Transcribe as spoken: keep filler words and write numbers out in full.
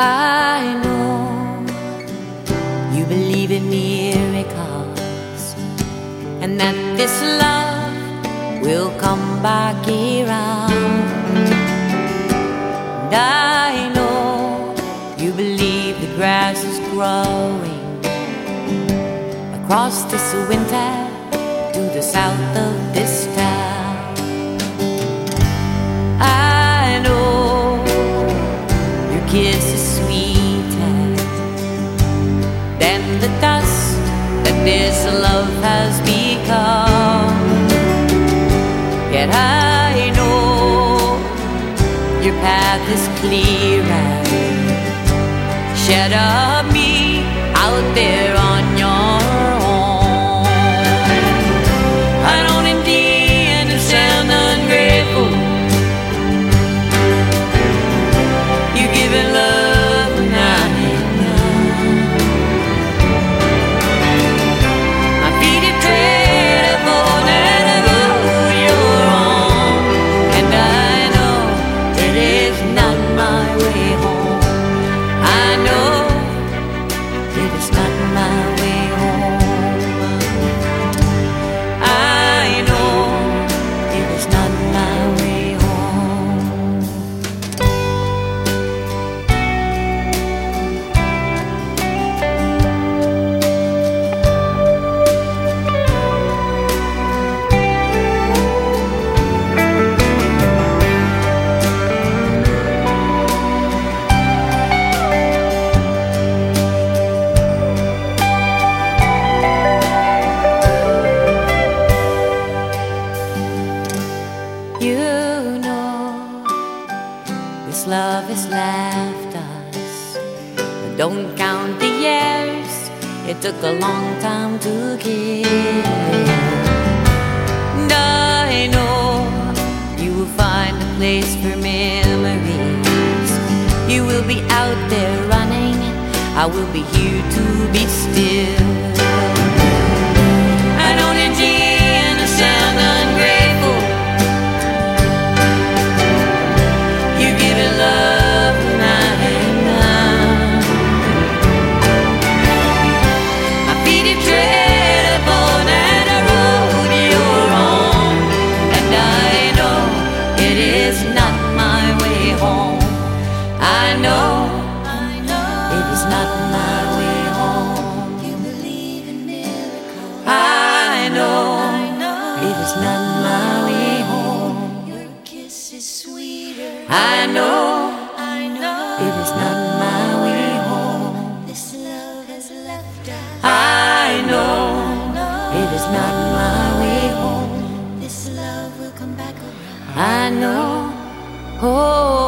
I know you believe in miracles, and that this love will come back around. And I know you believe the grass is growing across this winter to the south of this town. I know your kiss is sweeter than the dust that this love has become. Yet I know your path is clearer. Shadow me out there on your own. I don't intend to sound ungrateful. You giving love now and now. My feet have tread upon that road you're on, and I know it is not my way home. I know it is not my way home. I know it is not my way home. You know this love has left us. Don't count the years, it took a long time to get here. And I know you will find a place for memories. You will be out there running, I will be here to be still. I don't intend to sound ungrateful. You give it love night and night. My feet have tread upon that road you're on, and I know it is not my way home. I know, I know it is not my way home. You believe in miracles. I know, I know it is not my way home. Your kiss is sweeter. I know, I know it is not my way home. This love has left us. I know, I know it is not my way home. This love will come back around. I know, oh.